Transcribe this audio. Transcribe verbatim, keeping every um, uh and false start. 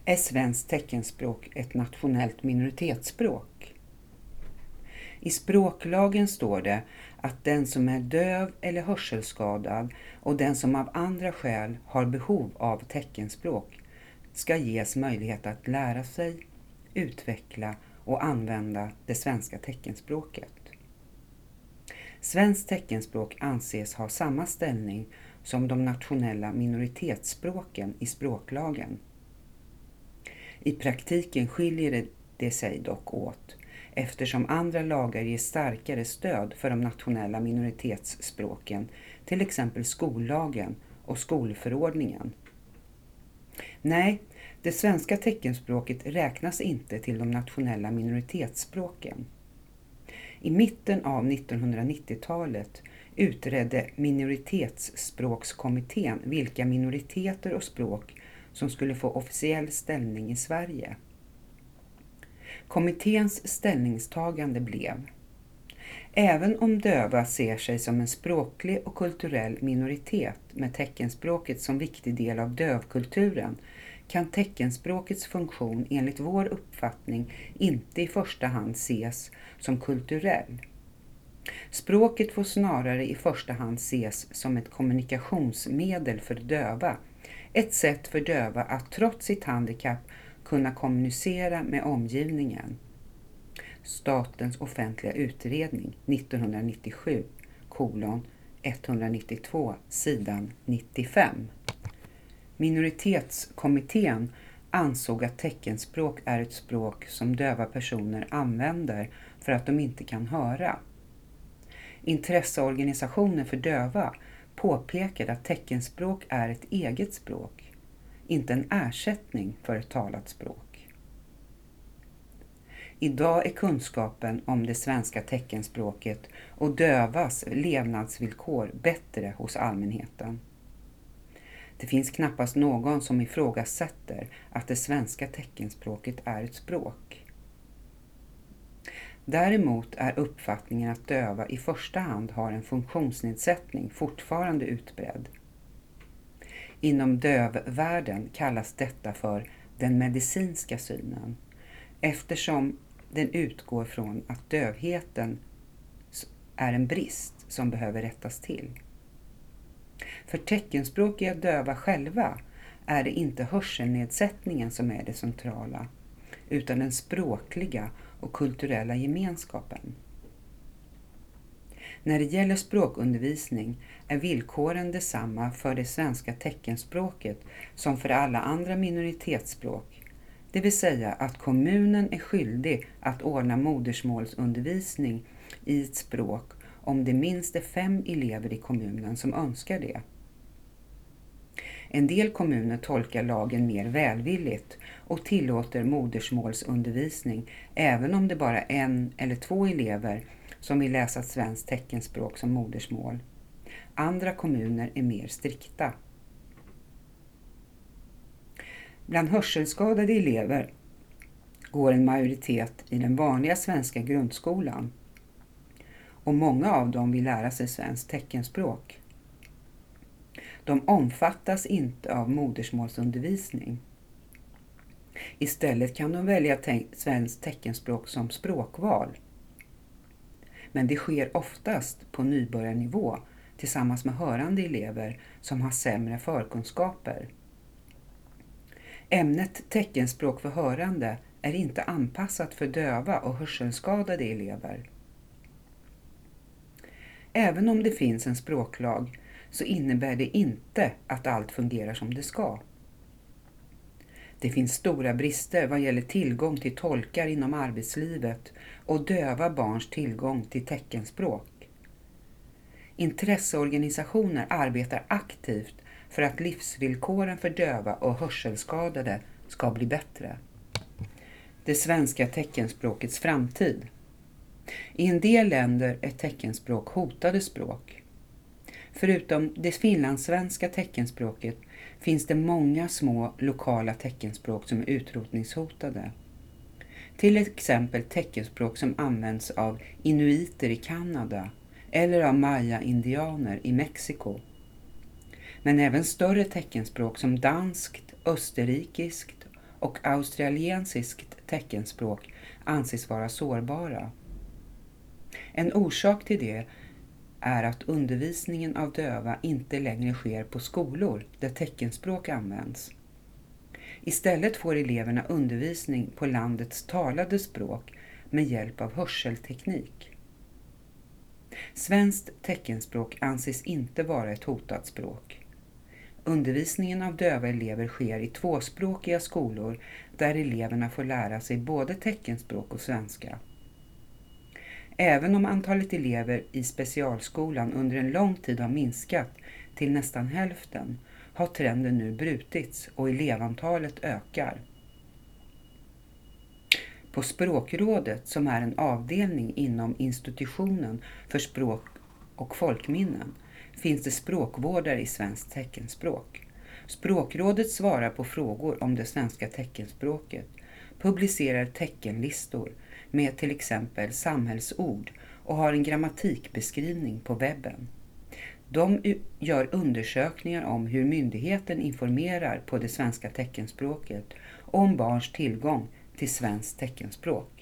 Är svenskt teckenspråk ett nationellt minoritetsspråk? I språklagen står det att den som är döv eller hörselskadad och den som av andra skäl har behov av teckenspråk ska ges möjlighet att lära sig, utveckla och använda det svenska teckenspråket. Svenskt teckenspråk anses ha samma ställning som de nationella minoritetsspråken i språklagen. I praktiken skiljer det sig dock åt, eftersom andra lagar ger starkare stöd för de nationella minoritetsspråken, till exempel skollagen och skolförordningen. Nej, det svenska teckenspråket räknas inte till de nationella minoritetsspråken. I mitten av nittonhundranittiotalet utredde minoritetsspråkskommittén vilka minoriteter och språk som skulle få officiell ställning i Sverige. Kommitténs ställningstagande blev: även om döva ser sig som en språklig och kulturell minoritet med teckenspråket som viktig del av dövkulturen, kan teckenspråkets funktion enligt vår uppfattning inte i första hand ses som kulturell. Språket får snarare i första hand ses som ett kommunikationsmedel för döva, ett sätt för döva att trots sitt handikapp kunna kommunicera med omgivningen. Statens offentliga utredning nittonhundranittiosju, kolon etthundranittiotvå, sidan nittiofem. Minoritetskommittén ansåg att teckenspråk är ett språk som döva personer använder för att de inte kan höra. Intresseorganisationer för döva påpekade att teckenspråk är ett eget språk, inte en ersättning för ett talat språk. Idag är kunskapen om det svenska teckenspråket och dövas levnadsvillkor bättre hos allmänheten. Det finns knappast någon som ifrågasätter att det svenska teckenspråket är ett språk. Däremot är uppfattningen att döva i första hand har en funktionsnedsättning fortfarande utbredd. Inom dövvärlden kallas detta för den medicinska synen, eftersom den utgår från att dövheten är en brist som behöver rättas till. För teckenspråkiga döva själva är det inte hörselnedsättningen som är det centrala, utan den språkliga och kulturella gemenskapen. När det gäller språkundervisning är villkoren detsamma för det svenska teckenspråket som för alla andra minoritetsspråk, det vill säga att kommunen är skyldig att ordna modersmålsundervisning i ett språk om det minst är fem elever i kommunen som önskar det. En del kommuner tolkar lagen mer välvilligt och tillåter modersmålsundervisning även om det bara är en eller två elever som vill läsa svenskt teckenspråk som modersmål. Andra kommuner är mer strikta. Bland hörselskadade elever går en majoritet i den vanliga svenska grundskolan och många av dem vill lära sig svenskt teckenspråk. De omfattas inte av modersmålsundervisning. Istället kan de välja te- svenskt teckenspråk som språkval. Men det sker oftast på nybörjarnivå tillsammans med hörande elever som har sämre förkunskaper. Ämnet teckenspråk för hörande är inte anpassat för döva och hörselskadade elever. Även om det finns en språklag så innebär det inte att allt fungerar som det ska. Det finns stora brister vad gäller tillgång till tolkar inom arbetslivet och döva barns tillgång till teckenspråk. Intresseorganisationer arbetar aktivt för att livsvillkoren för döva och hörselskadade ska bli bättre. Det svenska teckenspråkets framtid. I en del länder är teckenspråk hotade språk. Förutom det finlandssvenska teckenspråket finns det många små lokala teckenspråk som är utrotningshotade. Till exempel teckenspråk som används av inuiter i Kanada eller av maya-indianer i Mexiko. Men även större teckenspråk som danskt, österrikiskt och australiensiskt teckenspråk anses vara sårbara. En orsak till det är att undervisningen av döva inte längre sker på skolor där teckenspråk används. Istället får eleverna undervisning på landets talade språk med hjälp av hörselteknik. Svenskt teckenspråk anses inte vara ett hotat språk. Undervisningen av döva elever sker i tvåspråkiga skolor där eleverna får lära sig både teckenspråk och svenska. Även om antalet elever i specialskolan under en lång tid har minskat till nästan hälften har trenden nu brutits och elevantalet ökar. På Språkrådet, som är en avdelning inom institutionen för språk och folkminnen, finns det språkvårdare i svenskt teckenspråk. Språkrådet svarar på frågor om det svenska teckenspråket, publicerar teckenlistor med till exempel samhällsord och har en grammatikbeskrivning på webben. De gör undersökningar om hur myndigheten informerar på det svenska teckenspråket och om barns tillgång till svenskt teckenspråk.